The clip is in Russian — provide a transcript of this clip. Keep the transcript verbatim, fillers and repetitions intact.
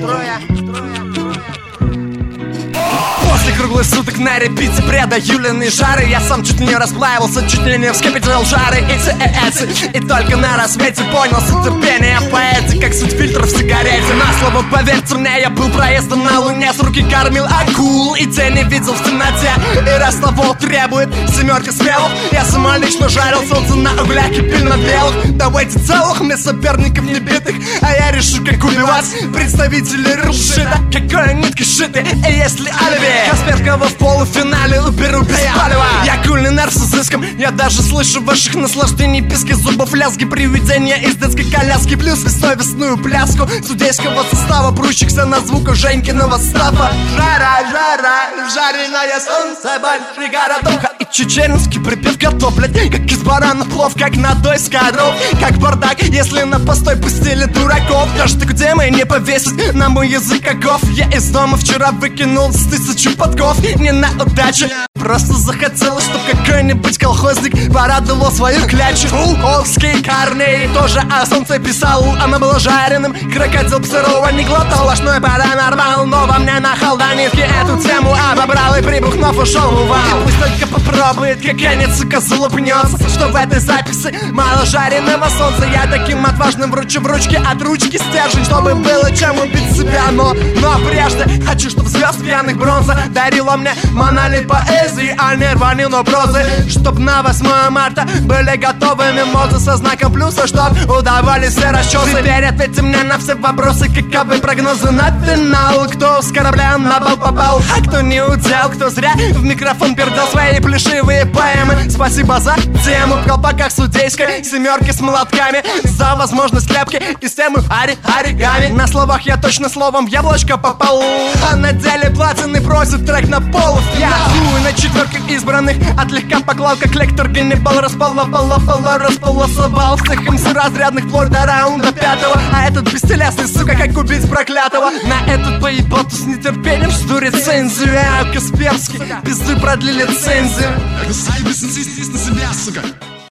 После круглых суток на репите предоюленные жары я сам чуть не расплавился, чуть ли не вскипятил жары эти эцы. И только на рассвете понял суть терпения поэзии, как суть фильтров в сигарете. На слово поверьте мне, я был проездом на луне, с руки кормил акул и тени видел в темноте. И раз того требует семерки смелых, я самолично жарил солнце на углях, кипель на белых. Давайте целых мне соперников не битых, а я решу, как убивать представителей рушита. Какой нитки шиты, и если алиби Касперского в полуфинале уберу без палева. Я кульный нерв с изыском, я даже слышу ваших наслаждений, писки зубов, лязги, привидения из детской коляски. Плюс бессовестную пляску судейского состава, прущихся на звуку Женькиного стафа. Жара, жара, жареное солнце, большой городок. И чеченский припев готов, блядь, как из барана плов, как на дойской дров. Как бардак, если на постой пустили дураков. Даже ты где мы не повесить на мой язык оков. Я из дома вчера выкинул с тысячу подков. Не на удачу, просто захотелось, чтоб какой-нибудь колхозник порадовал свою клячу. Волковский Корней тоже о солнце писал, оно было жареным. Крокодил б сырого не глотал, ложной паранормал, но во мне на халданитке эту тему обобрал и прибухнув ушел в вал. И пусть только попробует, какая-нибудь сука залупнется, что в этой записи мало жареного солнца. Я таким отважным вручу в ручке от ручки стержень, чтобы было чем убить себя. Но, но прежде хочу, чтоб звезд пьяных бронза дарила мне монолит поэзии, а не рванину прозы. Чтоб на восьмое марта были готовы мимозы со знаком плюса, чтоб удавались все расчесы. Теперь ответьте мне на все вопросы, каковы прогнозы на финал. Кто с корабля на бал попал, а кто не удел, кто зря в микрофон пердал свои плешивые поэмы. Спасибо за тему в колпаках судейской семерки с молотками, за возможность лепки и систему ари оригами. На словах я точно словом в яблочко попал, а на деле платины просит трек на пол. Я хуй на четверках избранных, отлегка поклал, как лектор генебал. Располополополо, располосовал всех им с разрядных вплоть до раунда пятого. А этот бестелесный, сука, как убить проклятого. На этот поеботу с нетерпением жду рецензию. А Касперский, пизды продлили лицензию. Заебись, на себя, сука.